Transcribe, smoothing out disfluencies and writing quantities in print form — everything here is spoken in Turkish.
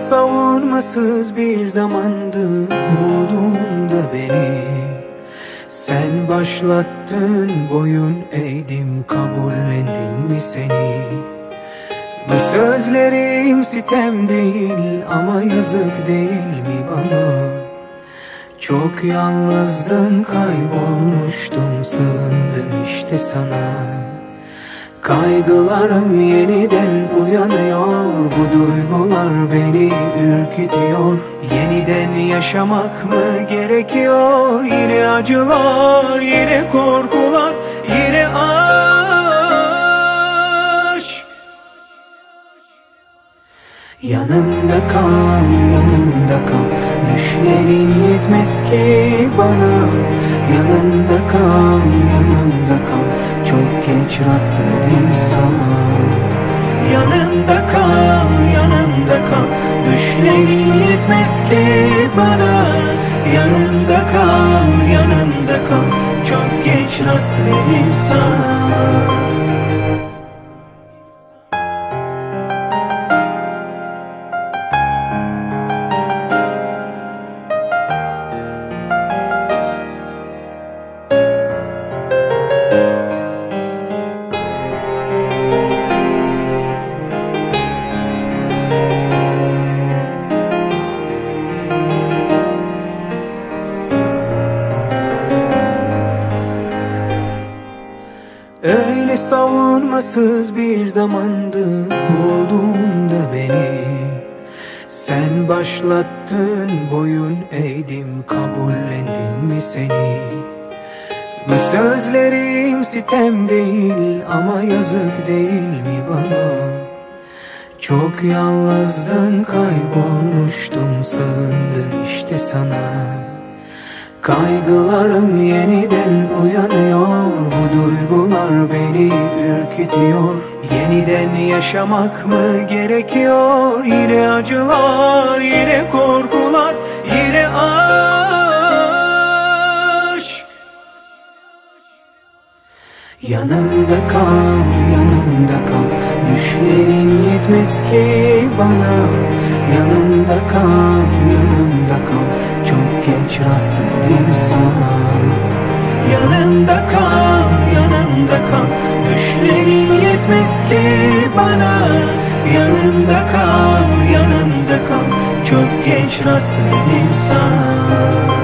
savunmasız bir zamandı bulduğunda beni. Sen başlattın, boyun eğdim, kabullendin mi seni? Bu sözlerim sitem değil ama yazık değil mi bana? Çok yalnızdın, kaybolmuştum, sığındım işte sana. Kaygılarım yeniden uyanıyor, bu duygular beni ürkütüyor. Yeniden yaşamak mı gerekiyor? Yine acılar, yine korkular, yine aşk. Yanımda kal, yanımda kal, düşlerin yetmez ki bana. Yanımda kal, yanımda kal, çok geç rastladım sana. Yanımda kal, yanımda kal, düşlerin yetmez ki bana. Yanımda kal, yanımda kal, çok geç rastladım sana. Öyle savunmasız bir zamandı bulduğunda beni. Sen başlattın, boyun eğdim, kabullendin mi seni? Bu sözlerim sitem değil ama yazık değil mi bana? Çok yalnızdın, kaybolmuştum, sığındım işte sana. Kaygılarım yeniden uyanıyor, bu duygular beni ürkütüyor. Yeniden yaşamak mı gerekiyor? Yine acılar, yine korkular, yine aşk. Yanımda kal, yanımda kal, düşlerin yetmez ki bana. Yanımda kal, yanımda kal, çok geç rastladım sana. Yanımda kal, yanımda kal, düşlerin yetmez ki bana. Yanımda kal, yanımda kal, çok geç rastladım sana.